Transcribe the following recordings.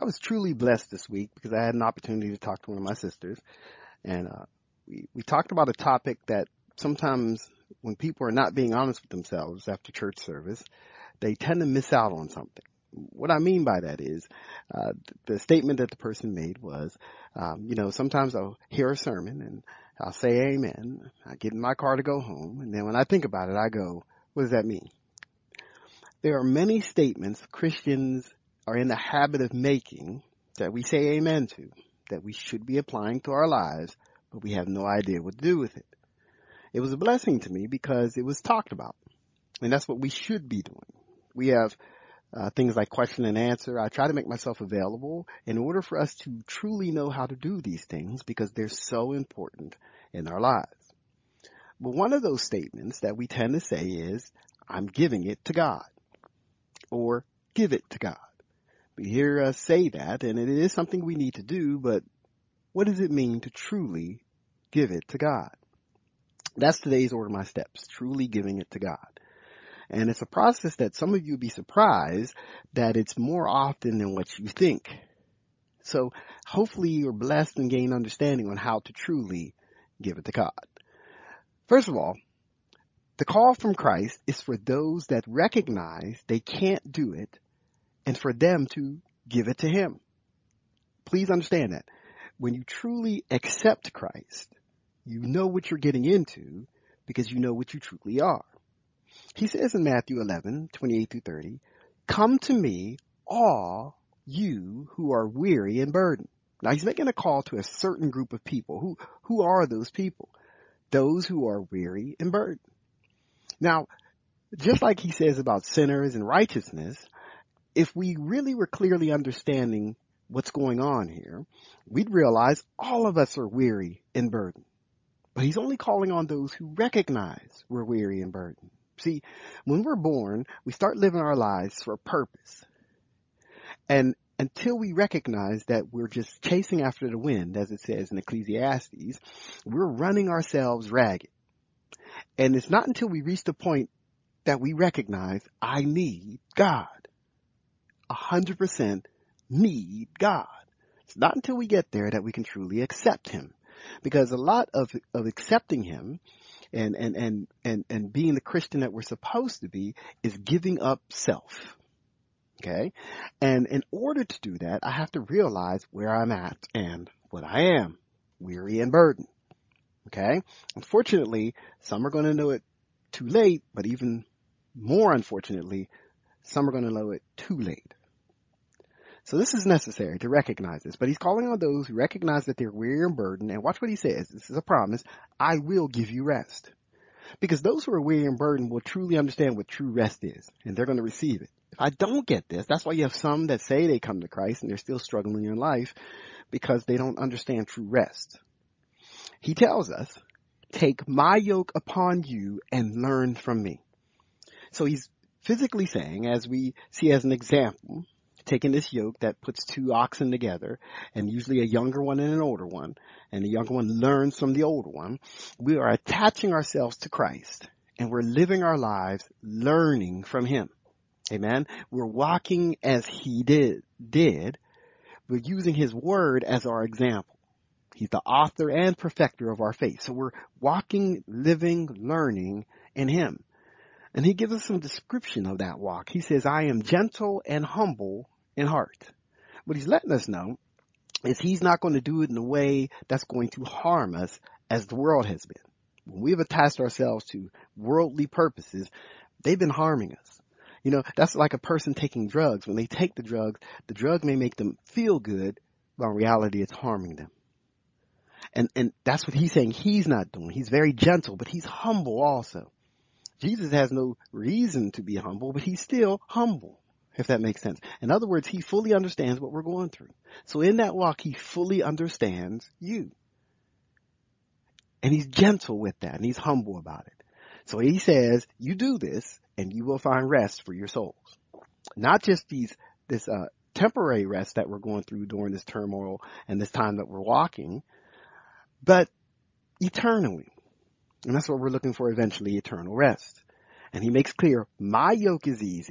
I was truly blessed this week because I had an opportunity to talk to one of my sisters, and we talked about a topic that sometimes when people are not being honest with themselves after church service, they tend to miss out on something. What I mean by that is, the statement that the person made was, sometimes I'll hear a sermon and I'll say amen. I get in my car to go home, and then when I think about it, I go, what does that mean? There are many statements Christians are in the habit of making that we say amen to, that we should be applying to our lives, but we have no idea what to do with it. It was a blessing to me because it was talked about, and that's what we should be doing. We have things like question and answer. I try to make myself available in order for us to truly know how to do these things because they're so important in our lives. But one of those statements that we tend to say is, I'm giving it to God, or give it to God. We hear us say that, and it is something we need to do, but what does it mean to truly give it to God? That's today's order of my steps, truly giving it to God. And it's a process that some of you will be surprised that it's more often than what you think. So hopefully you're blessed and gain understanding on how to truly give it to God. First of all, the call from Christ is for those that recognize they can't do it and for them to give it to Him. Please understand that. When you truly accept Christ, you know what you're getting into because you know what you truly are. He says in Matthew 11:28-30, come to me, all you who are weary and burdened. Now he's making a call to a certain group of people. Who are those people? Those who are weary and burdened. Now, just like he says about sinners and righteousness, if we really were clearly understanding what's going on here, we'd realize all of us are weary and burdened. But he's only calling on those who recognize we're weary and burdened. See, when we're born, we start living our lives for a purpose. And until we recognize that we're just chasing after the wind, as it says in Ecclesiastes, we're running ourselves ragged. And it's not until we reach the point that we recognize, I need God. 100% need God. It's not until we get there that we can truly accept Him. Because a lot of accepting Him and being the Christian that we're supposed to be is giving up self. Okay? And in order to do that, I have to realize where I'm at and what I am, weary and burdened. Okay? Unfortunately, some are going to know it too late, but even more unfortunately, some are going to know it too late. So this is necessary to recognize this, but he's calling on those who recognize that they're weary and burdened, and watch what he says. This is a promise. I will give you rest. Because those who are weary and burdened will truly understand what true rest is, and they're going to receive it. If I don't get this, that's why you have some that say they come to Christ and they're still struggling in life because they don't understand true rest. He tells us, take my yoke upon you and learn from me. So he's physically saying, as we see as an example, taking this yoke that puts two oxen together, and usually a younger one and an older one, and the younger one learns from the older one, we are attaching ourselves to Christ, and we're living our lives learning from Him. Amen? We're walking as He did. We're using His word as our example. He's the author and perfecter of our faith. So we're walking, living, learning in Him. And he gives us some description of that walk. He says, I am gentle and humble in heart. What he's letting us know is he's not going to do it in a way that's going to harm us as the world has been. When we've attached ourselves to worldly purposes, they've been harming us. You know, that's like a person taking drugs. When they take the drug may make them feel good, but in reality it's harming them. And that's what he's saying he's not doing. He's very gentle, but he's humble also. Jesus has no reason to be humble, but he's still humble, if that makes sense. In other words, he fully understands what we're going through. So in that walk, he fully understands you. And he's gentle with that, and he's humble about it. So he says, you do this, and you will find rest for your souls. Not just this temporary rest that we're going through during this turmoil and this time that we're walking, but eternally. And that's what we're looking for eventually, eternal rest. And he makes clear, my yoke is easy,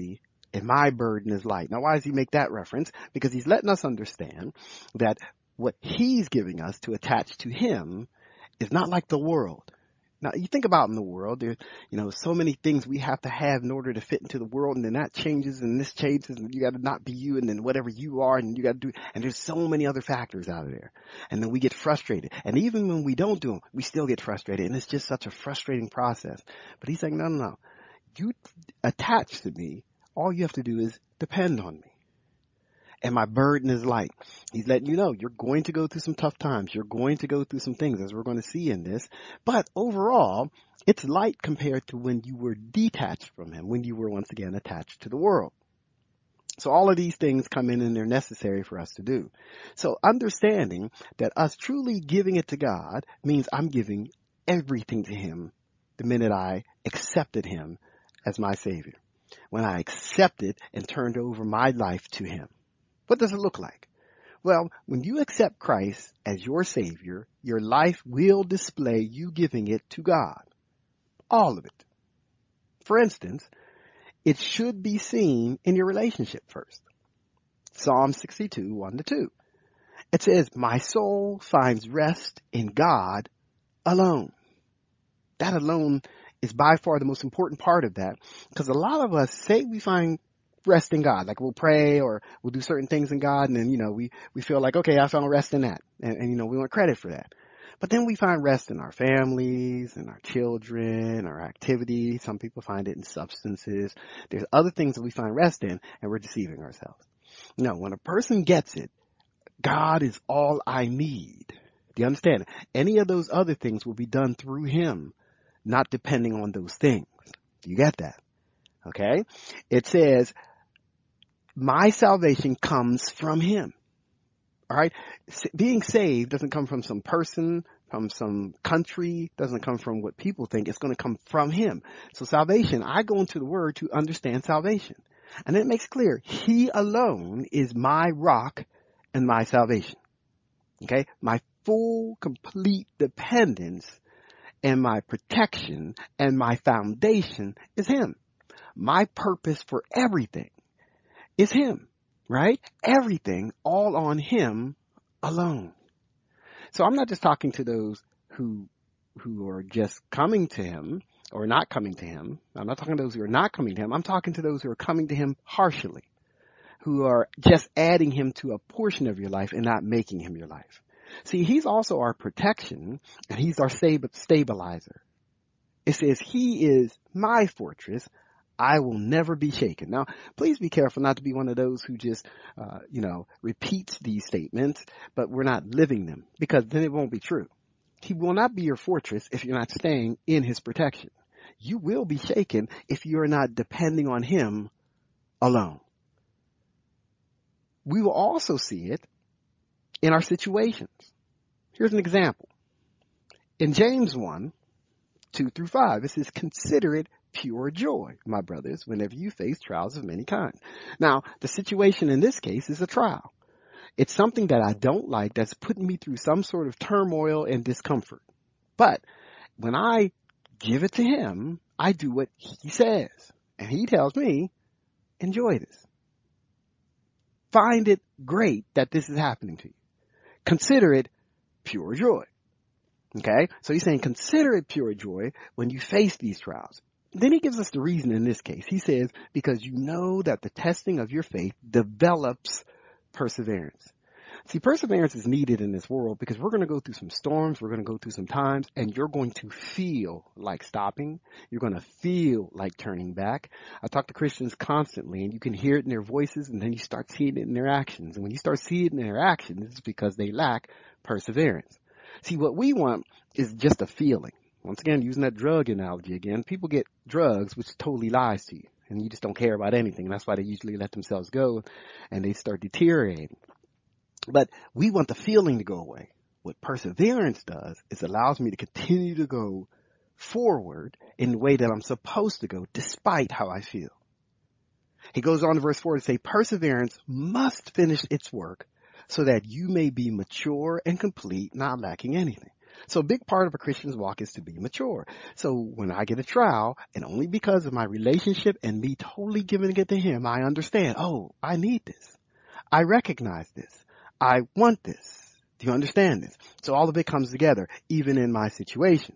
and my burden is light. Now, why does he make that reference? Because he's letting us understand that what he's giving us to attach to him is not like the world. Now, you think about in the world, there's, so many things we have to have in order to fit into the world, and then that changes, and this changes, and you got to not be you, and then whatever you are, and you got to do, and there's so many other factors out of there. And then we get frustrated. And even when we don't do them, we still get frustrated, and it's just such a frustrating process. But he's saying, no. You attach to me, all you have to do is depend on me. And my burden is light. He's letting you know you're going to go through some tough times. You're going to go through some things, as we're going to see in this. But overall, it's light compared to when you were detached from him, when you were once again attached to the world. So all of these things come in and they're necessary for us to do. So understanding that us truly giving it to God means I'm giving everything to him the minute I accepted him as my Savior. When I accepted and turned over my life to him. What does it look like? Well, when you accept Christ as your Savior, your life will display you giving it to God. All of it. For instance, it should be seen in your relationship first. Psalm 62, 1-2. It says, my soul finds rest in God alone. That alone is by far the most important part of that. Because a lot of us say we find rest in God. Like we'll pray or we'll do certain things in God, and then, we feel like, okay, I found rest in that. And we want credit for that. But then we find rest in our families, in our children, our activities. Some people find it in substances. There's other things that we find rest in, and we're deceiving ourselves. No, when a person gets it, God is all I need. Do you understand? Any of those other things will be done through him, not depending on those things. Do you get that? Okay? It says, my salvation comes from him. All right? Being saved doesn't come from some person, from some country, doesn't come from what people think. It's going to come from him. So salvation, I go into the word to understand salvation. And it makes clear, he alone is my rock and my salvation. Okay? My full, complete dependence and my protection and my foundation is him. My purpose for everything is him, right? Everything all on him alone. So I'm not just talking to those who are just coming to him or not coming to him. I'm not talking to those who are not coming to him. I'm talking to those who are coming to him partially, who are just adding him to a portion of your life and not making him your life. See, he's also our protection and he's our stabilizer. It says he is my fortress. I will never be shaken. Now, please be careful not to be one of those who just, repeats these statements, but we're not living them, because then it won't be true. He will not be your fortress if you're not staying in his protection. You will be shaken if you're not depending on him alone. We will also see it in our situations. Here's an example. In James 1, 2-5, it says, consider it pure joy, my brothers, whenever you face trials of many kinds. Now, the situation in this case is a trial. It's something that I don't like that's putting me through some sort of turmoil and discomfort. But when I give it to him, I do what he says. And he tells me, enjoy this. Find it great that this is happening to you. Consider it pure joy. Okay? So he's saying consider it pure joy when you face these trials. Then he gives us the reason in this case. He says, because you know that the testing of your faith develops perseverance. See, perseverance is needed in this world because we're going to go through some storms, we're going to go through some times, and you're going to feel like stopping. You're going to feel like turning back. I talk to Christians constantly, and you can hear it in their voices, and then you start seeing it in their actions. And when you start seeing it in their actions, it's because they lack perseverance. See, what we want is just a feeling. Once again, using that drug analogy again, people get drugs, which totally lies to you, and you just don't care about anything. And that's why they usually let themselves go, and they start deteriorating. But we want the feeling to go away. What perseverance does is allows me to continue to go forward in the way that I'm supposed to go, despite how I feel. He goes on to verse 4 to say, perseverance must finish its work so that you may be mature and complete, not lacking anything. So a big part of a Christian's walk is to be mature. So when I get a trial, and only because of my relationship and me totally giving it to him, I understand, oh, I need this. I recognize this. I want this. Do you understand this? So all of it comes together, even in my situations.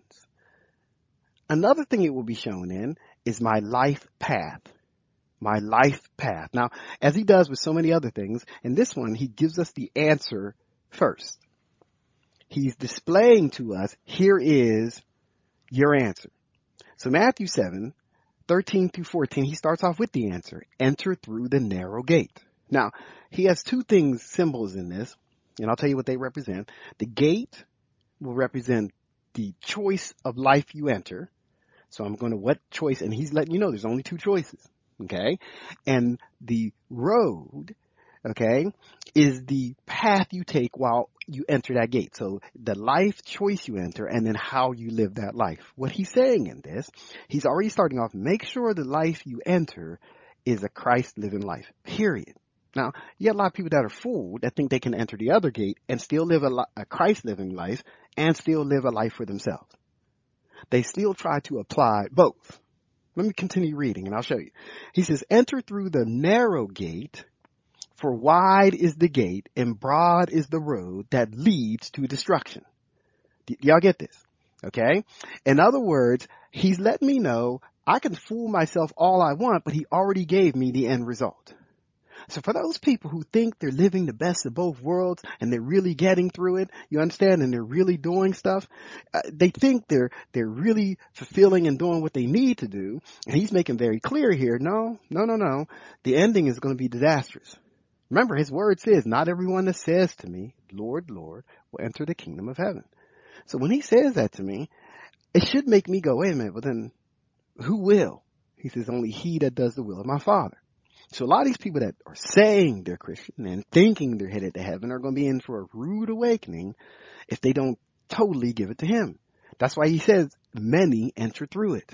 Another thing it will be shown in is my life path. My life path. Now, as he does with so many other things, in this one, he gives us the answer first. He's displaying to us, here is your answer. So Matthew 7:13 through 14, he starts off with the answer. Enter through the narrow gate. Now, he has two things, symbols in this, and I'll tell you what they represent. The gate will represent the choice of life you enter. So I'm going to what choice, and he's letting you know there's only two choices. Okay. And the road, okay, is the path you take while you enter that gate. So the life choice you enter and then how you live that life. What he's saying in this, he's already starting off, make sure the life you enter is a Christ living life, period. Now, you have a lot of people that are fooled that think they can enter the other gate and still live a Christ living life and still live a life for themselves. They still try to apply both. Let me continue reading and I'll show you. He says, enter through the narrow gate, for wide is the gate and broad is the road that leads to destruction. Y'all get this? Okay? In other words, he's letting me know I can fool myself all I want, but he already gave me the end result. So for those people who think they're living the best of both worlds and they're really getting through it, you understand, and they're really doing stuff, they think they're really fulfilling and doing what they need to do. And he's making very clear here, no. The ending is going to be disastrous. Remember, his word says, not everyone that says to me, Lord, Lord, will enter the kingdom of heaven. So when he says that to me, it should make me go, wait a minute, but then who will? He says, only he that does the will of my Father. So a lot of these people that are saying they're Christian and thinking they're headed to heaven are going to be in for a rude awakening if they don't totally give it to him. That's why he says many enter through it.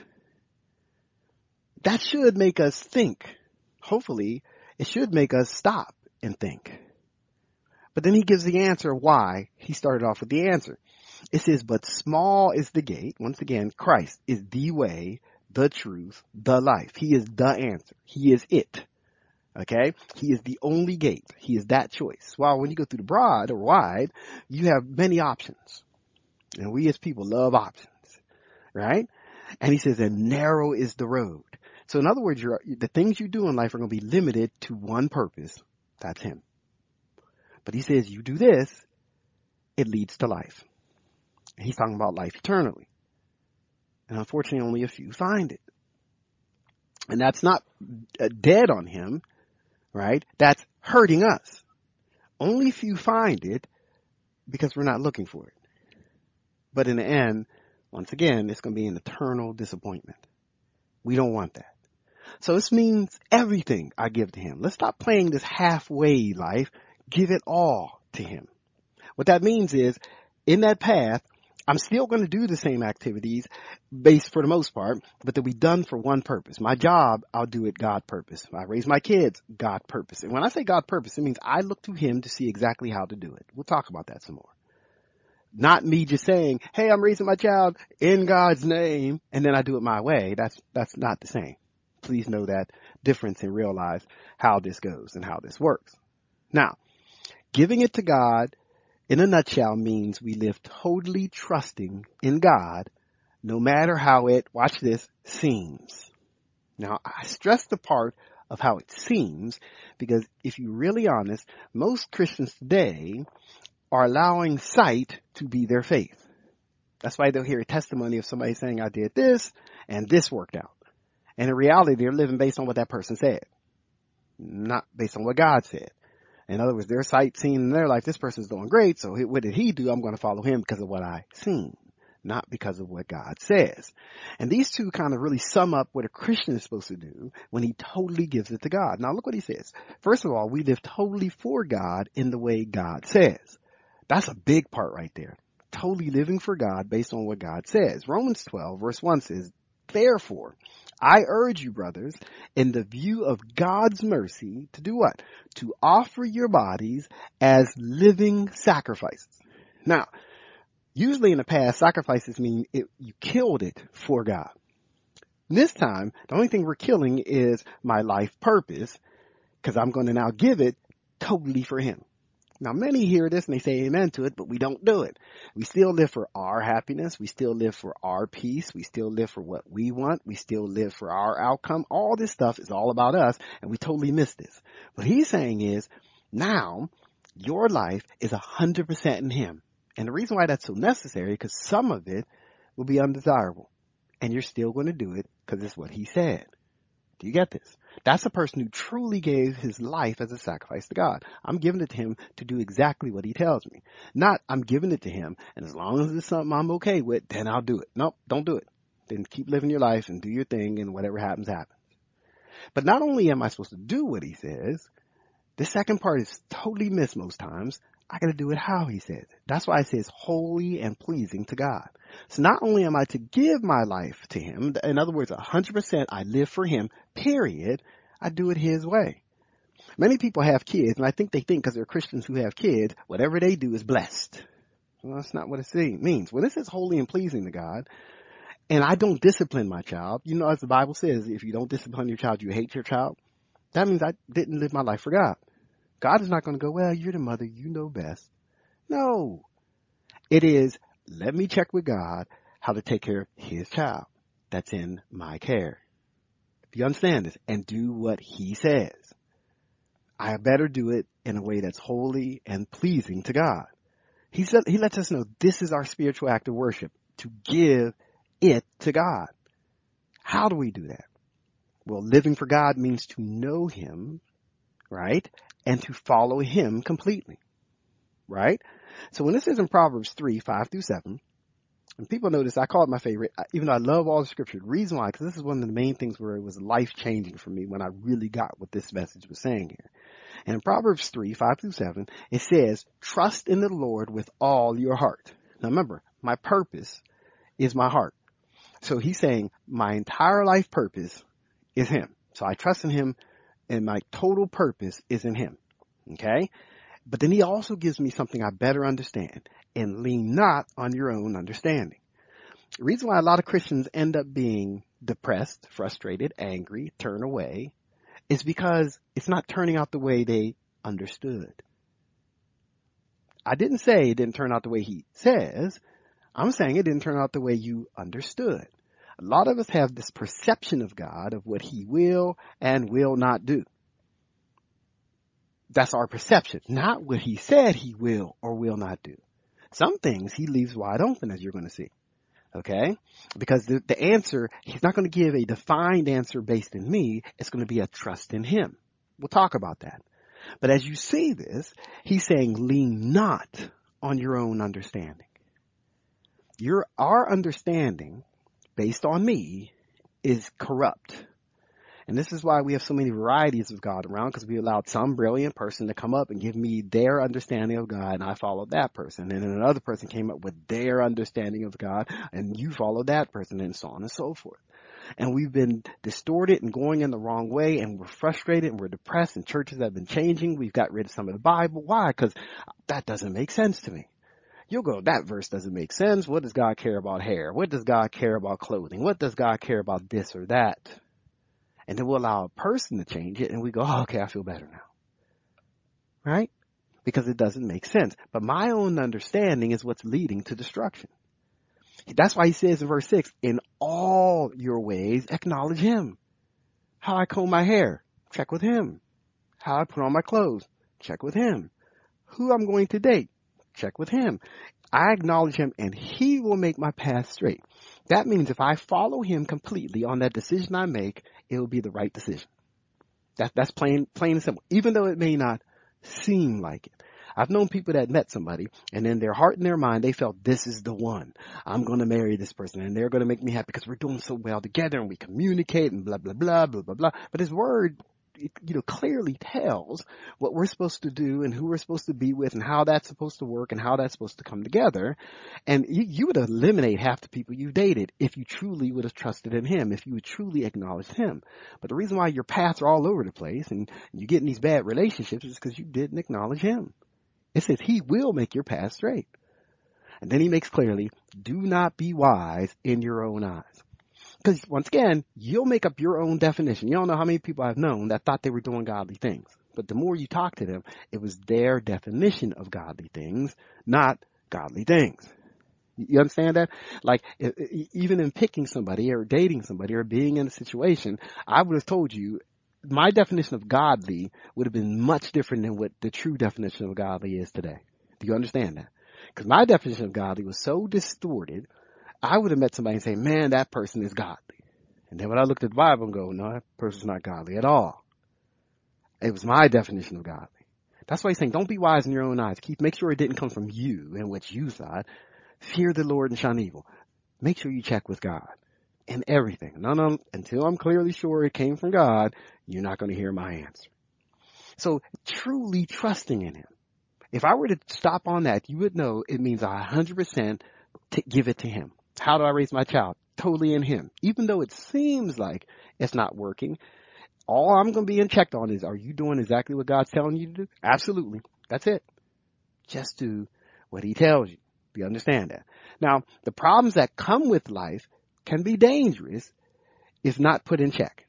That should make us think. Hopefully, it should make us stop and think. But then he gives the answer why he started off with the answer. It says, but small is the gate. Once again, Christ is the way, the truth, the life. He is the answer. He is it. Okay? He is the only gate. He is that choice. While when you go through the broad or wide, you have many options. And we as people love options. Right? And he says, and narrow is the road. So in other words, the things you do in life are going to be limited to one purpose. That's him. But he says, you do this, it leads to life. And he's talking about life eternally. And unfortunately, only a few find it. And that's not dead on him. Right? That's hurting us. Only few find it because we're not looking for it. But in the end, once again, it's going to be an eternal disappointment. We don't want that. So this means everything I give to him. Let's stop playing this halfway life. Give it all to him. What that means is, in that path, I'm still going to do the same activities based for the most part, but they'll be done for one purpose. My job, I'll do it God purpose. I raise my kids, God purpose. And when I say God purpose, it means I look to him to see exactly how to do it. We'll talk about that some more. Not me just saying, hey, I'm raising my child in God's name, and then I do it my way. That's not the same. Please know that difference and realize how this goes and how this works. Now, giving it to God in a nutshell means we live totally trusting in God, no matter how it, watch this, seems. Now, I stress the part of how it seems, because if you're really honest, most Christians today are allowing sight to be their faith. That's why they'll hear a testimony of somebody saying, I did this, and this worked out. And in reality, they're living based on what that person said, not based on what God said. In other words, their sight seen in their life, this person's doing great, so what did he do? I'm going to follow him because of what I seen, not because of what God says. And these two kind of really sum up what a Christian is supposed to do when he totally gives it to God. Now look what he says. First of all, we live totally for God in the way God says. That's a big part right there. Totally living for God based on what God says. Romans 12 verse 1 says, therefore, I urge you, brothers, in the view of God's mercy, to do what? To offer your bodies as living sacrifices. Now, Usually in the past, sacrifices mean you killed it for God. This time, the only thing we're killing is my life purpose, because I'm going to now give it totally for him. Now, many hear this and they say amen to it, but we don't do it. We still live for our happiness. We still live for our peace. We still live for what we want. We still live for our outcome. All this stuff is all about us, and we totally miss this. What he's saying is, now, your life is 100% in him. And the reason why that's so necessary, because some of it will be undesirable. And you're still going to do it because it's what he said. Do you get this? That's a person who truly gave his life as a sacrifice to God. I'm giving it to him to do exactly what he tells me. Not I'm giving it to him, and as long as it's something I'm okay with, then I'll do it. Nope, don't do it. Then keep living your life and do your thing, and whatever happens, happens. But not only am I supposed to do what he says, the second part is totally missed most times. I got to do it how he says it. That's why it says holy and pleasing to God. So not only am I to give my life to him, in other words, 100% I live for him, period, I do it his way. Many people have kids, and I think they think because they're Christians who have kids, whatever they do is blessed. Well, that's not what it means. When it says holy and pleasing to God, and I don't discipline my child, you know, as the Bible says, if you don't discipline your child, you hate your child. That means I didn't live my life for God. God is not going to go, well, you're the mother, you know best. No. It is, let me check with God how to take care of his child that's in my care. If you understand this, and do what he says. I better do it in a way that's holy and pleasing to God. He lets us know this is our spiritual act of worship, to give it to God. How do we do that? Well, living for God means to know him, right? And to follow him completely, right? So when this is in Proverbs 3, 5 through 7, and people notice I call it my favorite, even though I love all the scripture. The reason why, because this is one of the main things where it was life-changing for me when I really got what this message was saying here. And in Proverbs 3, 5 through 7, it says, trust in the Lord with all your heart. Now remember, my purpose is my heart. So he's saying my entire life purpose is him. So I trust in him, and my total purpose is in him. Okay? But then he also gives me something I better understand, and lean not on your own understanding. The reason why a lot of Christians end up being depressed, frustrated, angry, turn away, is because it's not turning out the way they understood. I didn't say it didn't turn out the way he says. I'm saying it didn't turn out the way you understood. A lot of us have this perception of God, of what he will and will not do. That's our perception, not what he said he will or will not do. Some things he leaves wide open, as you're going to see. Okay? Because the answer, he's not going to give a defined answer based in me. It's going to be a trust in him. We'll talk about that. But as you see this, he's saying lean not on your own understanding. Our understanding based on me is corrupt. And this is why we have so many varieties of God around, because we allowed some brilliant person to come up and give me their understanding of God, and I followed that person. And then another person came up with their understanding of God, and you followed that person, and so on and so forth. And we've been distorted and going in the wrong way, and we're frustrated and we're depressed, and churches have been changing. We've got rid of some of the Bible. Why? Because that doesn't make sense to me. You'll go, that verse doesn't make sense. What does God care about hair? What does God care about clothing? What does God care about this or that? And then we'll allow a person to change it, and we go, oh, okay, I feel better now. Right? Because it doesn't make sense. But my own understanding is what's leading to destruction. That's why he says in verse 6, in all your ways, acknowledge him. How I comb my hair, check with him. How I put on my clothes, check with him. Who I'm going to date, check with him. I acknowledge him, and he will make my path straight. That means if I follow him completely on that decision I make, it will be the right decision. That's plain and simple, even though it may not seem like it. I've known people that met somebody, and in their heart and their mind, they felt this is the one. I'm going to marry this person, and they're going to make me happy because we're doing so well together, and we communicate, and blah, blah, blah, blah, blah, blah. But his word, clearly tells what we're supposed to do and who we're supposed to be with and how that's supposed to work and how that's supposed to come together. And you would eliminate half the people you dated if you truly would have trusted in him, if you would truly acknowledge him. But the reason why your paths are all over the place and you get in these bad relationships is because you didn't acknowledge him. It says he will make your path straight. And then he makes clearly, do not be wise in your own eyes. Because once again, you'll make up your own definition. You don't know how many people I've known that thought they were doing godly things. But the more you talk to them, it was their definition of godly things, not godly things. You understand that? Like, even in picking somebody or dating somebody or being in a situation, I would have told you my definition of godly would have been much different than what the true definition of godly is today. Do you understand that? Because my definition of godly was so distorted, I would have met somebody and say, man, that person is godly. And then when I looked at the Bible and go, no, that person's not godly at all. It was my definition of godly. That's why he's saying, don't be wise in your own eyes. Make sure it didn't come from you and what you thought. Fear the Lord and shun evil. Make sure you check with God in everything. No, until I'm clearly sure it came from God, you're not going to hear my answer. So truly trusting in him. If I were to stop on that, you would know it means 100% to give it to him. How do I raise my child? Totally in him. Even though it seems like it's not working, all I'm going to be checked on is, are you doing exactly what God's telling you to do? Absolutely. That's it. Just do what he tells you. Do you understand that? Now, the problems that come with life can be dangerous if not put in check.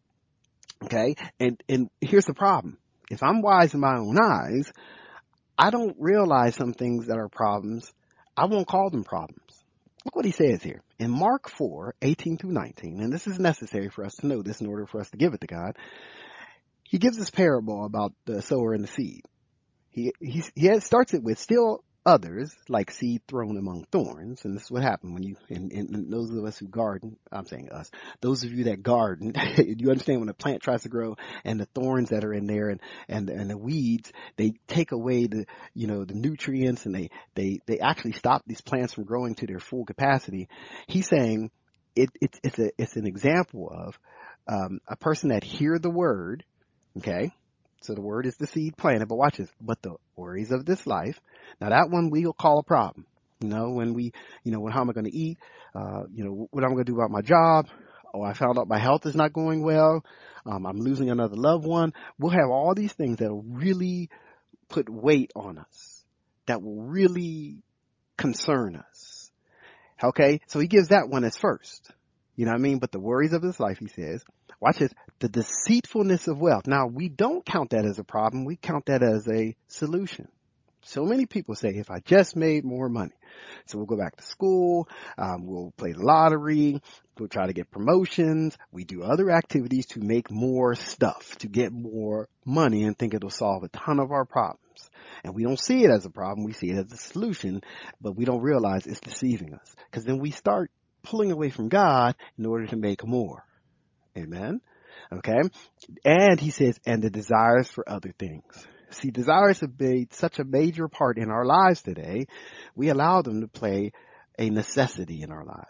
Okay? And here's the problem. If I'm wise in my own eyes, I don't realize some things that are problems. I won't call them problems. Look what he says here. In Mark 4:18 through 19, and this is necessary for us to know this in order for us to give it to God, he gives this parable about the sower and the seed. He starts it with, still others, like seed thrown among thorns. And this is what happened when you, and those of us who garden, I'm saying us, those of you that garden, you understand when a plant tries to grow and the thorns that are in there and the weeds, they take away the nutrients, and they actually stop these plants from growing to their full capacity. He's saying it's an example of a person that hear the word, okay? So the word is the seed planted, but watch this. But the worries of this life, now that one we'll call a problem. When how am I going to eat? What am I going to do about my job? Oh, I found out my health is not going well. I'm losing another loved one. We'll have all these things that will really put weight on us, that will really concern us. Okay? So he gives that one as first. You know what I mean? But the worries of this life, he says, watch this, the deceitfulness of wealth. Now, we don't count that as a problem. We count that as a solution. So many people say, if I just made more money. So we'll go back to school, we'll play the lottery, we'll try to get promotions, we do other activities to make more stuff, to get more money, and think it'll solve a ton of our problems. And we don't see it as a problem, we see it as a solution, but we don't realize it's deceiving us. Because then we start pulling away from God in order to make more. Amen? Okay? And he says, and the desires for other things. See, desires have made such a major part in our lives today, we allow them to play a necessity in our lives.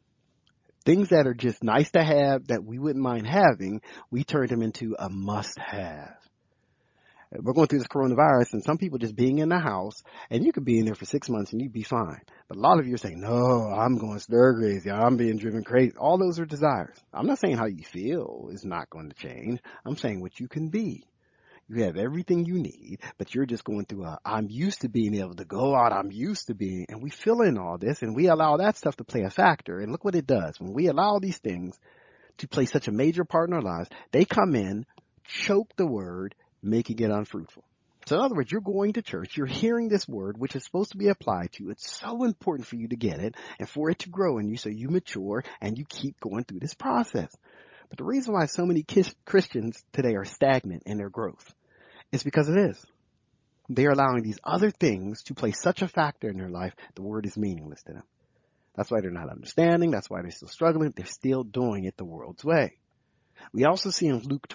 Things that are just nice to have that we wouldn't mind having, we turn them into a must-have. We're going through this coronavirus, and some people just being in the house, and you could be in there for 6 months and you'd be fine. But a lot of you are saying, no, I'm going stir crazy. I'm being driven crazy. All those are desires. I'm not saying how you feel is not going to change. I'm saying what you can be. You have everything you need, but you're just going through I'm used to being able to go out. I'm used to being, and we fill in all this, and we allow that stuff to play a factor. And look what it does. When we allow these things to play such a major part in our lives, they come in, choke the word, making it unfruitful. So in other words, you're going to church, you're hearing this word, which is supposed to be applied to you. It's so important for you to get it and for it to grow in you so you mature and you keep going through this process. But the reason why so many Christians today are stagnant in their growth is because of this. They're allowing these other things to play such a factor in their life, the word is meaningless to them. That's why they're not understanding. That's why they're still struggling. They're still doing it the world's way. We also see in Luke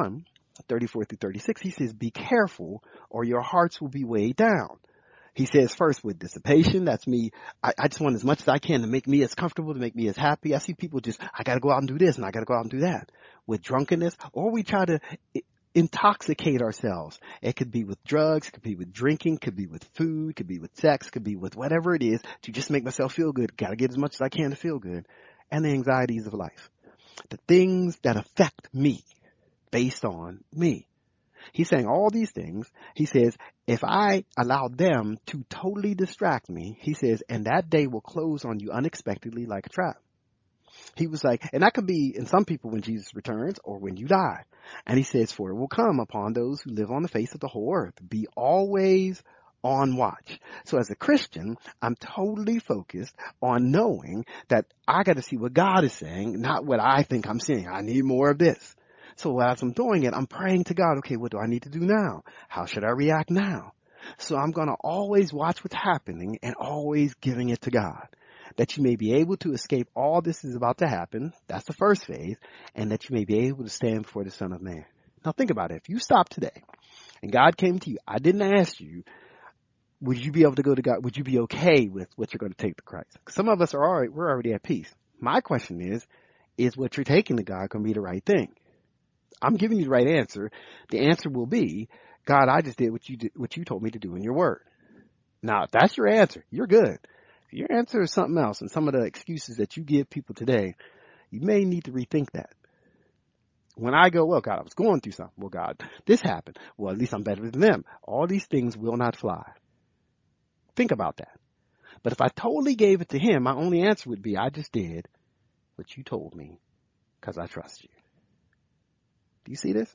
21:34 through 36, he says, be careful or your hearts will be weighed down. He says first with dissipation, that's me. I just want as much as I can to make me as comfortable, to make me as happy. I see people just, I got to go out and do this and I got to go out and do that. With drunkenness, or we try to intoxicate ourselves. It could be with drugs, it could be with drinking, could be with food, could be with sex, could be with whatever it is to just make myself feel good. Got to get as much as I can to feel good. And the anxieties of life. The things that affect me based on me. He's saying all these things. He says, if I allow them to totally distract me, he says, and that day will close on you unexpectedly like a trap. He was like, and that could be in some people when Jesus returns or when you die. And he says, for it will come upon those who live on the face of the whole earth. Be always on watch. So as a Christian, I'm totally focused on knowing that I got to see what God is saying, not what I think I'm seeing. I need more of this. So as I'm doing it, I'm praying to God, okay, what do I need to do now? How should I react now? So I'm going to always watch what's happening and always giving it to God, that you may be able to escape all this is about to happen. That's the first phase. And that you may be able to stand before the Son of Man. Now think about it. If you stop today and God came to you, I didn't ask you, would you be able to go to God? Would you be okay with what you're going to take to Christ? Some of us we're already at peace. My question is what you're taking to God going to be the right thing? I'm giving you the right answer. The answer will be, God, I just did what you told me to do in your word. Now, if that's your answer, you're good. If your answer is something else, and some of the excuses that you give people today, you may need to rethink that. When I go, well, God, I was going through something. Well, God, this happened. Well, at least I'm better than them. All these things will not fly. Think about that. But if I totally gave it to him, my only answer would be, I just did what you told me because I trust you. Do you see this?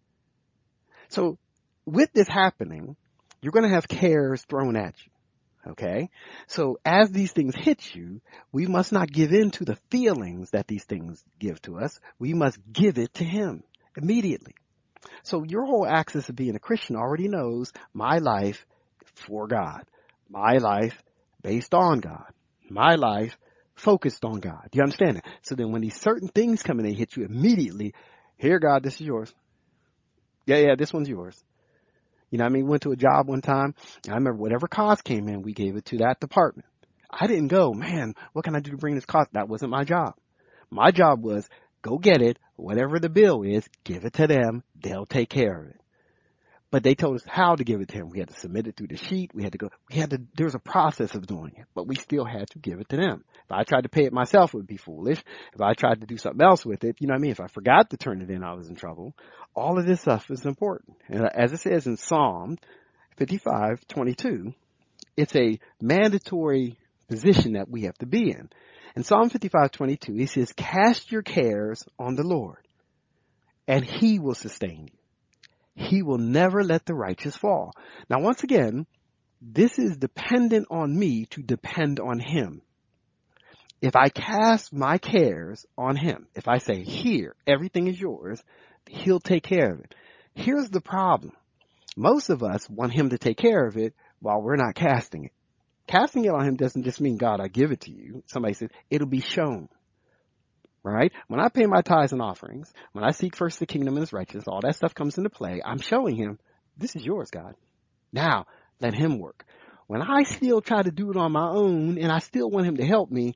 So with this happening, you're going to have cares thrown at you. Okay? So as these things hit you, we must not give in to the feelings that these things give to us. We must give it to him immediately. So your whole axis of being a Christian already knows my life for God, my life based on God, my life focused on God. Do you understand it? So then when these certain things come and they hit you immediately, here, God, this is yours. Yeah, this one's yours. You know what I mean? Went to a job one time. I remember whatever cost came in, we gave it to that department. I didn't go, man, what can I do to bring this cost? That wasn't my job. My job was go get it, whatever the bill is, give it to them. They'll take care of it. But they told us how to give it to him. We had to submit it through the sheet. There was a process of doing it, but we still had to give it to them. If I tried to pay it myself, it would be foolish. If I tried to do something else with it, you know what I mean? If I forgot to turn it in, I was in trouble. All of this stuff is important. And as it says in Psalm 55:22, it's a mandatory position that we have to be in. In Psalm 55:22, he says, cast your cares on the Lord and he will sustain you. He will never let the righteous fall. Now, once again, this is dependent on me to depend on him. If I cast my cares on him, if I say, here, everything is yours, he'll take care of it. Here's the problem. Most of us want him to take care of it while we're not casting it. Casting it on him doesn't just mean, God, I give it to you. Somebody says, it'll be shown. Right? When I pay my tithes and offerings, when I seek first the kingdom and his righteousness, all that stuff comes into play. I'm showing him, this is yours, God. Now, let him work. When I still try to do it on my own and I still want him to help me,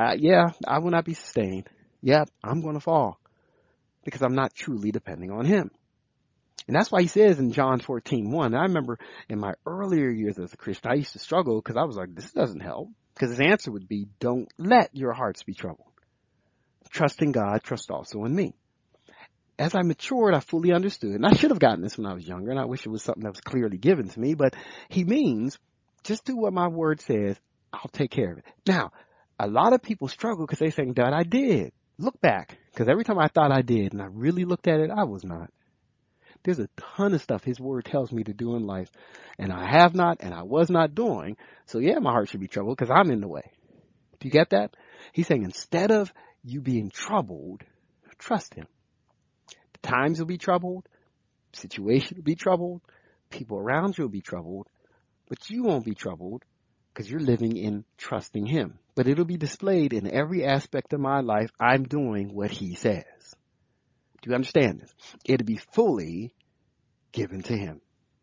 I will not be sustained. I'm going to fall because I'm not truly depending on him. And that's why he says in John 14:1, I remember in my earlier years as a Christian, I used to struggle because I was like, this doesn't help. Because his answer would be, don't let your hearts be troubled. Trust in God, trust also in me. As I matured, I fully understood, and I should have gotten this when I was younger, and I wish it was something that was clearly given to me, but he means, just do what my word says, I'll take care of it. Now, a lot of people struggle because they're saying, Dad, I did. Look back, because every time I thought I did, and I really looked at it, I was not. There's a ton of stuff his word tells me to do in life, and I have not, and I was not doing, so my heart should be troubled because I'm in the way. Do you get that? He's saying instead of you being troubled, trust him. The times will be troubled, situation will be troubled, people around you will be troubled, but you won't be troubled because you're living in trusting him. But it'll be displayed in every aspect of my life. I'm doing what he says. Do you understand this? It'll be fully given to him.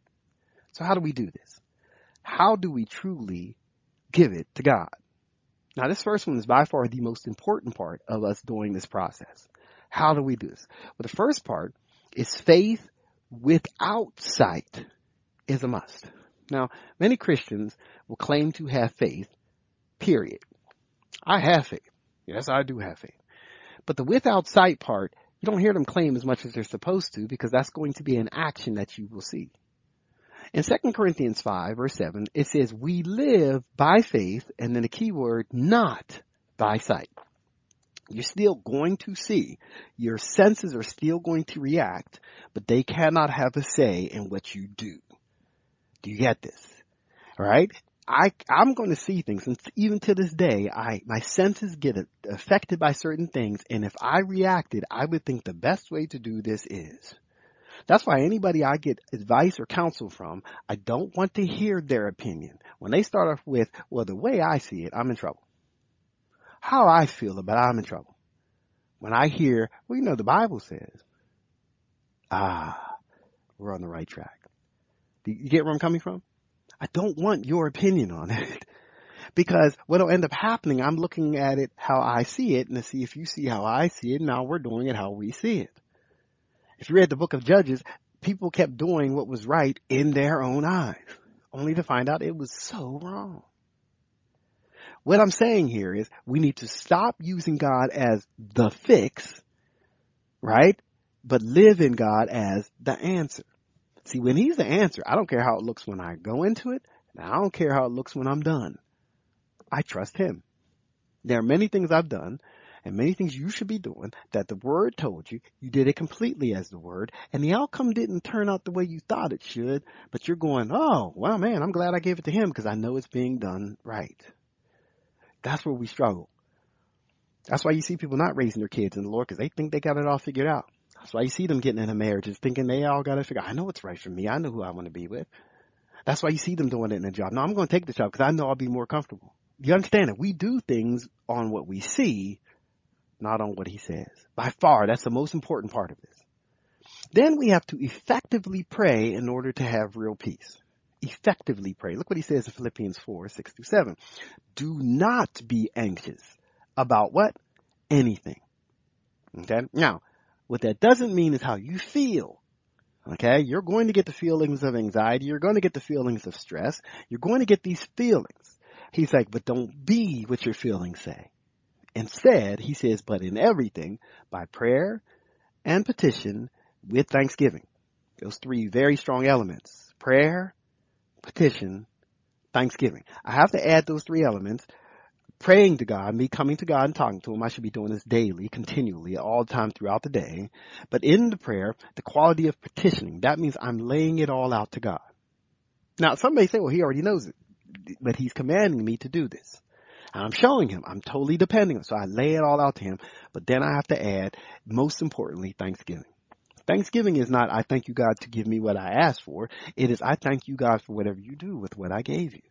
So how do we do this? How do we truly give it to God? Now, this first one is by far the most important part of us doing this process. How do we do this? Well, the first part is faith without sight is a must. Now, many Christians will claim to have faith, period. I have faith. Yes, I do have faith. But the without sight part, You don't hear them claim as much as they're supposed to, because that's going to be an action that you will see. In 2 Corinthians 5, verse 7, it says, we live by faith, and then the key word, not by sight. You're still going to see. Your senses are still going to react, but they cannot have a say in what you do. Do you get this? All right? I'm going to see things, and even to this day, my senses get affected by certain things, and if I reacted, I would think the best way to do this is. That's why anybody I get advice or counsel from, I don't want to hear their opinion. When they start off with, well, the way I see it, I'm in trouble. How I feel about it, I'm in trouble. When I hear, well, the Bible says, we're on the right track. Do you get where I'm coming from? I don't want your opinion on it. Because what'll end up happening, I'm looking at it how I see it, and to see if you see how I see it, now we're doing it how we see it. If you read the book of Judges, people kept doing what was right in their own eyes, only to find out it was so wrong. What I'm saying here is we need to stop using God as the fix, right? But live in God as the answer. See, when he's the answer, I don't care how it looks when I go into it, and I don't care how it looks when I'm done. I trust him. There are many things I've done and many things you should be doing that the word told you. You did it completely as the word, and the outcome didn't turn out the way you thought it should, but you're going, oh, well, man, I'm glad I gave it to him because I know it's being done right. That's where we struggle. That's why you see people not raising their kids in the Lord, because they think they got it all figured out. That's why you see them getting into marriages thinking they all got it figured out. I know what's right for me. I know who I want to be with. That's why you see them doing it in a job. No, I'm going to take the job because I know I'll be more comfortable. You understand that we do things on what we see, not on what he says. By far, that's the most important part of this. Then we have to effectively pray in order to have real peace. Effectively pray. Look what he says in Philippians 4, 6-7. Do not be anxious about what? Anything. Okay? Now, what that doesn't mean is how you feel. Okay? You're going to get the feelings of anxiety. You're going to get the feelings of stress. You're going to get these feelings. He's like, but don't be what your feelings say. Instead, he says, but in everything, by prayer and petition with thanksgiving. Those three very strong elements. Prayer, petition, thanksgiving. I have to add those three elements. Praying to God, me coming to God and talking to him. I should be doing this daily, continually, all the time throughout the day. But in the prayer, the quality of petitioning, that means I'm laying it all out to God. Now, some may say, well, he already knows it, but he's commanding me to do this. And I'm showing him. I'm totally depending on him. So I lay it all out to him. But then I have to add, most importantly, thanksgiving. Thanksgiving is not, I thank you, God, to give me what I asked for. It is, I thank you, God, for whatever you do with what I gave you.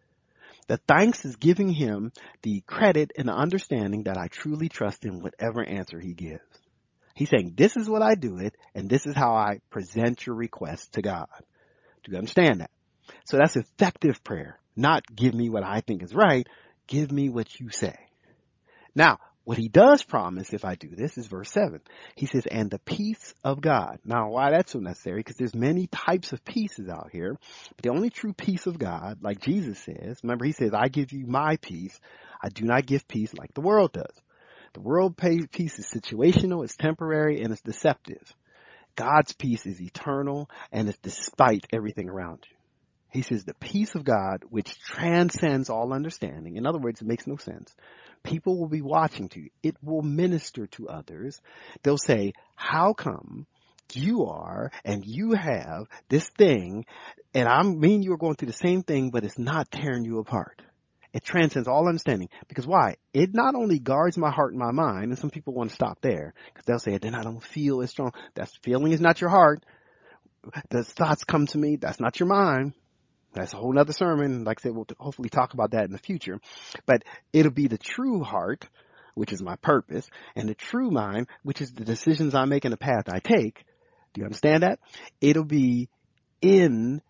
The thanks is giving him the credit and the understanding that I truly trust in whatever answer he gives. He's saying, this is what I do it, and this is how I present your request to God. Do you understand that? So that's effective prayer. Not give me what I think is right. Give me what you say. Now, what he does promise if I do this is verse 7. He says, and the peace of God. Now, why that's so necessary? Because there's many types of peaces out here. But the only true peace of God, like Jesus says, remember he says, I give you my peace. I do not give peace like the world does. The world peace is situational, it's temporary, and it's deceptive. God's peace is eternal, and it's despite everything around you. He says the peace of God, which transcends all understanding. In other words, it makes no sense. People will be watching to you. It will minister to others. They'll say, how come you are and you have this thing, and you are going through the same thing, but it's not tearing you apart. It transcends all understanding. Because why? It not only guards my heart and my mind, and some people want to stop there, because they'll say, then I don't feel as strong. That feeling is not your heart. The thoughts come to me. That's not your mind. That's a whole nother sermon. Like I said, we'll hopefully talk about that in the future. But it'll be the true heart, which is my purpose, and the true mind, which is the decisions I make and the path I take. Do you understand that? It'll be in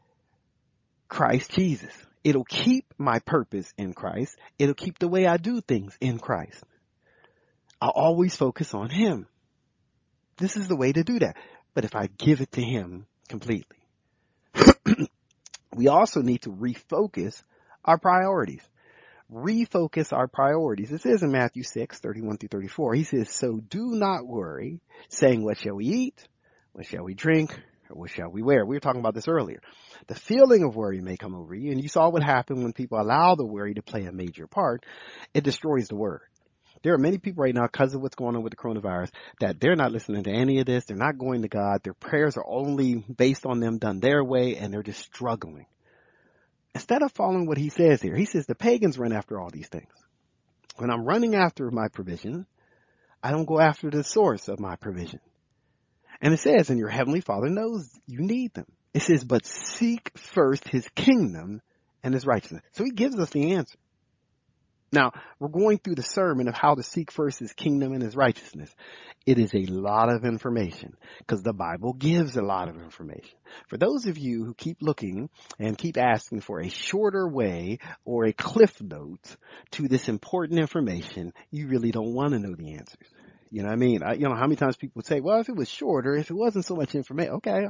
Christ Jesus. It'll keep my purpose in Christ. It'll keep the way I do things in Christ. I'll always focus on him. This is the way to do that. But if I give it to him completely. We also need to refocus our priorities. refocus our priorities. This is in Matthew 6:31 through 34. He says, so do not worry, saying, what shall we eat? What shall we drink? Or what shall we wear? We were talking about this earlier. The feeling of worry may come over you, and you saw what happened when people allow the worry to play a major part. It destroys the word. There are many people right now, because of what's going on with the coronavirus, that they're not listening to any of this. They're not going to God. Their prayers are only based on them done their way, and they're just struggling. Instead of following what he says here, he says the pagans run after all these things. When I'm running after my provision, I don't go after the source of my provision. And it says, and your heavenly Father knows you need them. It says, but seek first his kingdom and his righteousness. So he gives us the answer. Now, we're going through the sermon of how to seek first his kingdom and his righteousness. It is a lot of information because the Bible gives a lot of information. For those of you who keep looking and keep asking for a shorter way or a cliff note to this important information, you really don't want to know the answers. You know what I mean? How many times people would say, well, if it was shorter, if it wasn't so much information, okay,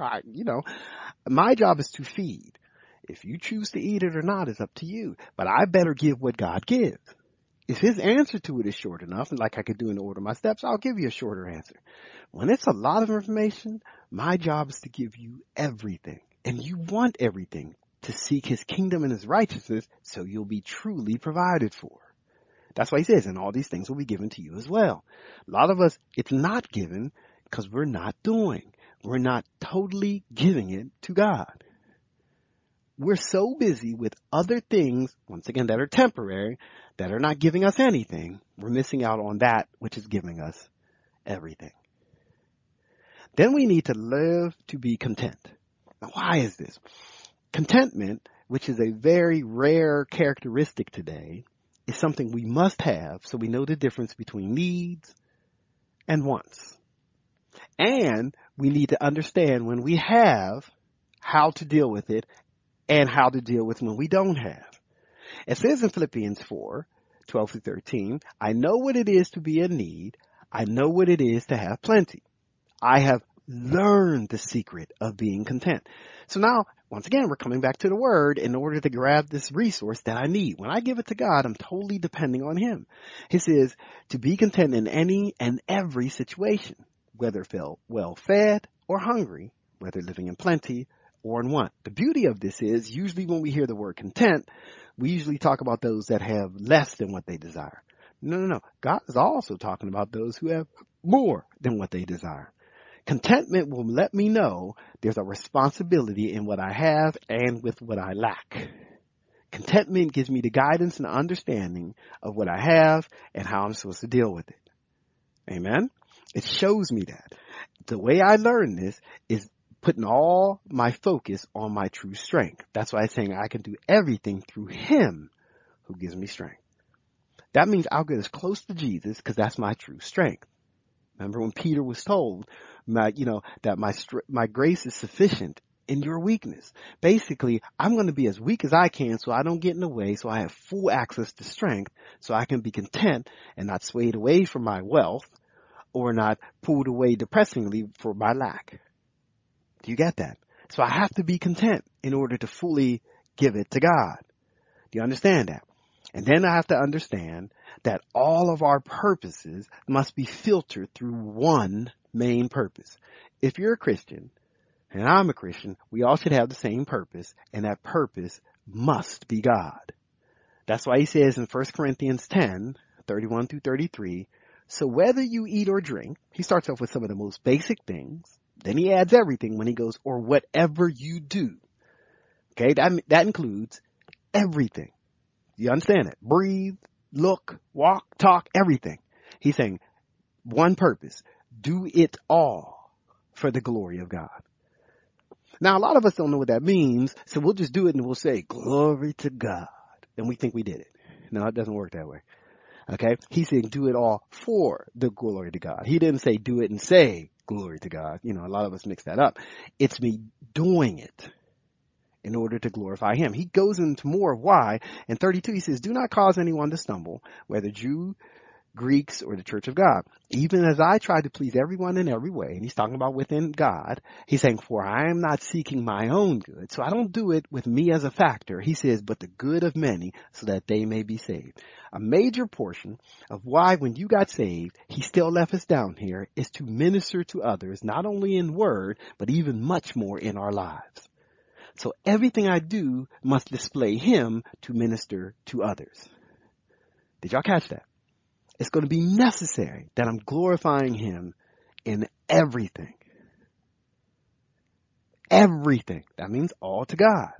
my job is to feed. If you choose to eat it or not is up to you. But I better give what God gives. If his answer to it is short enough, and like I could do in the order of my steps, I'll give you a shorter answer. When it's a lot of information, my job is to give you everything. And you want everything to seek his kingdom and his righteousness so you'll be truly provided for. That's why he says, and all these things will be given to you as well. A lot of us, it's not given because we're not doing. We're not totally giving it to God. We're so busy with other things, once again, that are temporary, that are not giving us anything. We're missing out on that which is giving us everything. Then we need to live to be content. Now, why is this? Contentment, which is a very rare characteristic today, is something we must have so we know the difference between needs and wants. And we need to understand when we have, how to deal with it, and how to deal with when we don't have. It says in Philippians 4:12-13, I know what it is to be in need. I know what it is to have plenty. I have learned the secret of being content. So now, once again, we're coming back to the word in order to grab this resource that I need. When I give it to God, I'm totally depending on him. He says to be content in any and every situation, whether well fed or hungry, whether living in plenty or in want. The beauty of this is usually when we hear the word content, we usually talk about those that have less than what they desire. No. God is also talking about those who have more than what they desire. Contentment will let me know there's a responsibility in what I have and with what I lack. Contentment gives me the guidance and understanding of what I have and how I'm supposed to deal with it. Amen? It shows me that. The way I learn this is putting all my focus on my true strength. That's why I'm saying I can do everything through him who gives me strength. That means I'll get as close to Jesus because that's my true strength. Remember when Peter was told, that my grace is sufficient in your weakness. Basically, I'm going to be as weak as I can so I don't get in the way, so I have full access to strength, so I can be content and not swayed away from my wealth or not pulled away depressingly for my lack. Do you get that? So I have to be content in order to fully give it to God. Do you understand that? And then I have to understand that all of our purposes must be filtered through one main purpose. If you're a Christian, and I'm a Christian, we all should have the same purpose, and that purpose must be God. That's why he says in 1 Corinthians 10:31-33, so whether you eat or drink, he starts off with some of the most basic things. Then he adds everything when he goes, or whatever you do. Okay, that includes everything. You understand it? Breathe, look, walk, talk, everything. He's saying one purpose. Do it all for the glory of God. Now, a lot of us don't know what that means, so we'll just do it and we'll say, glory to God. And we think we did it. No, it doesn't work that way. Okay? He's saying do it all for the glory to God. He didn't say do it and say glory to God. A lot of us mix that up. It's me doing it in order to glorify him. He goes into more of why. In 32, he says, do not cause anyone to stumble, whether Jew, Greeks, or the church of God. Even as I try to please everyone in every way, and he's talking about within God, he's saying, for I am not seeking my own good. So I don't do it with me as a factor. He says, but the good of many so that they may be saved. A major portion of why when you got saved, he still left us down here is to minister to others, not only in word, but even much more in our lives. So everything I do must display him to minister to others. Did y'all catch that? It's going to be necessary that I'm glorifying him in everything. Everything. That means all to God.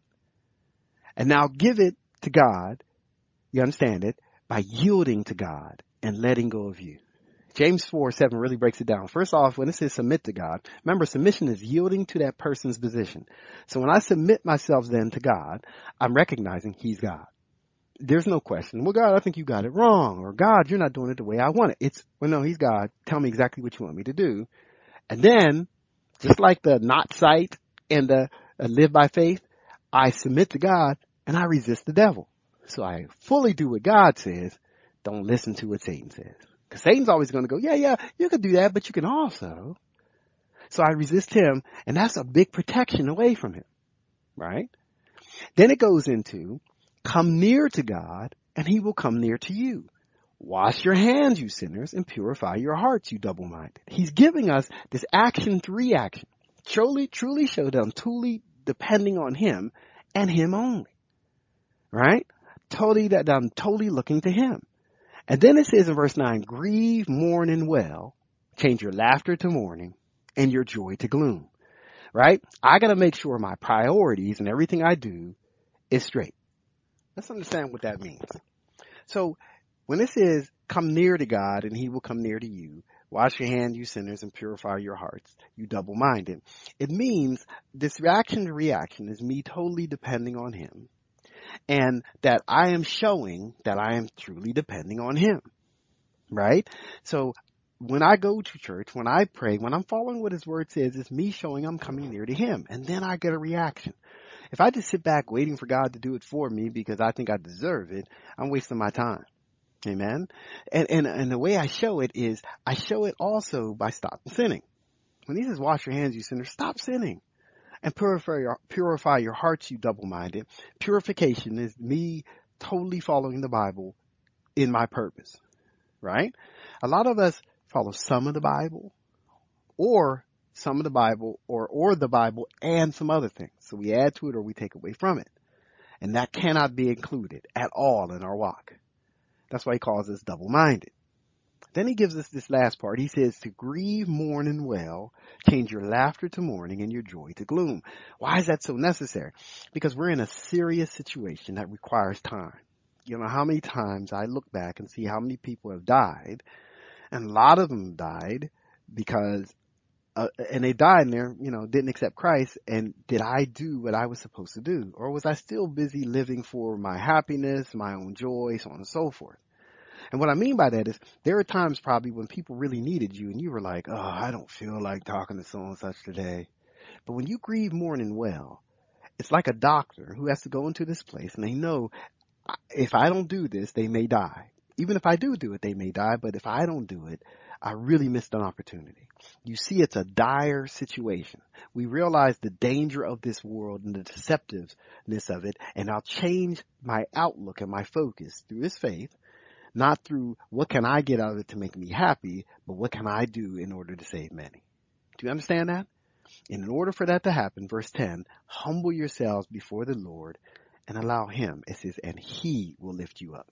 And now give it to God, you understand it, by yielding to God and letting go of you. James 4:7 really breaks it down. First off, when it says submit to God, remember submission is yielding to that person's position. So when I submit myself then to God, I'm recognizing he's God. There's no question. Well, God, I think you got it wrong. Or God, you're not doing it the way I want it. Well, no, he's God. Tell me exactly what you want me to do. And then, just like the not sight and the live by faith, I submit to God and I resist the devil. So I fully do what God says. Don't listen to what Satan says. Because Satan's always going to go, yeah, you can do that, but you can also. So I resist him, and that's a big protection away from him, right? Then it goes into, come near to God, and he will come near to you. Wash your hands, you sinners, and purify your hearts, you double-minded. He's giving us this action to reaction. Truly show that I'm truly depending on him and him only. Right? That I'm totally looking to him. And then it says in verse 9, grieve, mourn, and wail. Change your laughter to mourning and your joy to gloom. Right? I got to make sure my priorities and everything I do is straight. Let's understand what that means. So when it says, come near to God and he will come near to you, wash your hands, you sinners, and purify your hearts, you double-minded. It means this action to reaction is me totally depending on him, and that I am showing that I am truly depending on him, right? So when I go to church, when I pray, when I'm following what his word says, it's me showing I'm coming near to him, and then I get a reaction. If I just sit back waiting for God to do it for me because I think I deserve it, I'm wasting my time. Amen. And the way I show it is I show it also by stopping sinning. When he says wash your hands, you sinners, stop sinning and purify your hearts, you double-minded. Purification is me totally following the Bible in my purpose, right? A lot of us follow some of the Bible or some of the Bible or the Bible and some other things. So we add to it or we take away from it. And that cannot be included at all in our walk. That's why he calls us double-minded. Then he gives us this last part. He says to grieve, mourn, and wail, change your laughter to mourning and your joy to gloom. Why is that so necessary? Because we're in a serious situation that requires time. You know how many times I look back and see how many people have died, and a lot of them died because, and they died and they, didn't accept Christ. And did I do what I was supposed to do? Or was I still busy living for my happiness, my own joy, so on and so forth? And what I mean by that is there are times probably when people really needed you and you were like, oh, I don't feel like talking to so and such today. But when you grieve, mourn, and wail, it's like a doctor who has to go into this place and they know if I don't do this, they may die. Even if I do it, they may die. But if I don't do it, I really missed an opportunity. You see, it's a dire situation. We realize the danger of this world and the deceptiveness of it. And I'll change my outlook and my focus through this faith. Not through what can I get out of it to make me happy, but what can I do in order to save many? Do you understand that? And in order for that to happen, verse 10, humble yourselves before the Lord and allow him, it says, and he will lift you up.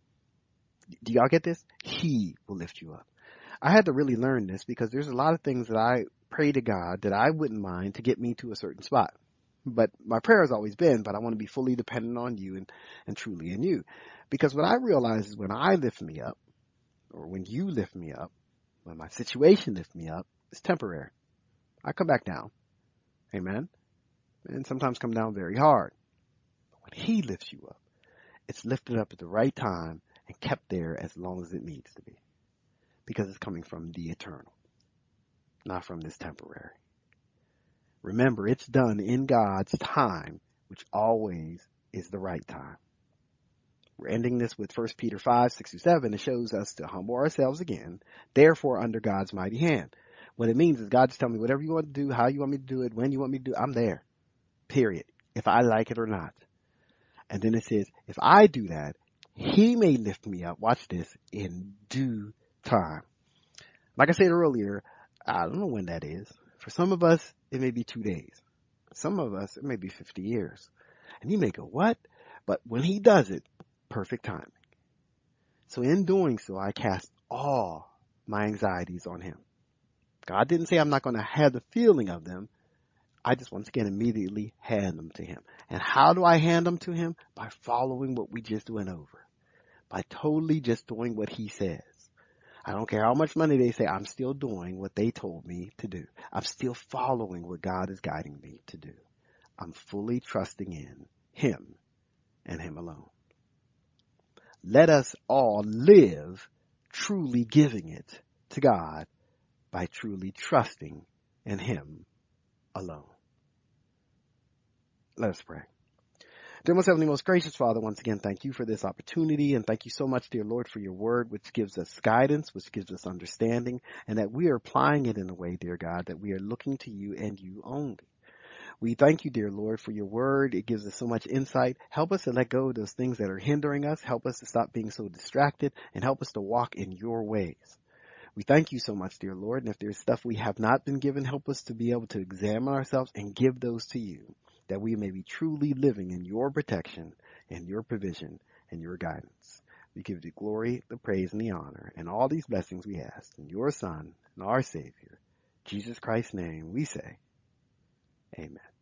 Do y'all get this? He will lift you up. I had to really learn this because there's a lot of things that I pray to God that I wouldn't mind to get me to a certain spot. But my prayer has always been, but I want to be fully dependent on you and truly in you. Because what I realize is when I lift me up, or when you lift me up, when my situation lifts me up, it's temporary. I come back down. Amen. And sometimes come down very hard. But when he lifts you up, it's lifted up at the right time and kept there as long as it needs to be. Because it's coming from the eternal, not from this temporary. Remember, it's done in God's time, which always is the right time. We're ending this with 1 Peter 5:6-7. It shows us to humble ourselves again, therefore under God's mighty hand. What it means is God just tell me whatever you want to do, how you want me to do it, when you want me to do it, I'm there. Period. If I like it or not. And then it says, if I do that, he may lift me up, watch this, in due time. Like I said earlier, I don't know when that is. For some of us, it may be 2 days. Some of us, it may be 50 years. And you may go, what? But when he does it, perfect timing. So in doing so, I cast all my anxieties on him. God didn't say I'm not going to have the feeling of them. I just once again immediately hand them to him. And how do I hand them to him? By following what we just went over. By totally just doing what he says. I don't care how much money they say, I'm still doing what they told me to do. I'm still following what God is guiding me to do. I'm fully trusting in him and him alone. Let us all live truly giving it to God by truly trusting in him alone. Let us pray. Dear most heavenly, most gracious Father, once again, thank you for this opportunity, and thank you so much, dear Lord, for your word, which gives us guidance, which gives us understanding, and that we are applying it in a way, dear God, that we are looking to you and you only. We thank you, dear Lord, for your word. It gives us so much insight. Help us to let go of those things that are hindering us. Help us to stop being so distracted, and help us to walk in your ways. We thank you so much, dear Lord, and if there's stuff we have not been given, help us to be able to examine ourselves and give those to you, that we may be truly living in your protection and your provision and your guidance. We give you the glory, the praise, and the honor, and all these blessings we ask in your Son and our Savior, Jesus Christ's name, we say, amen.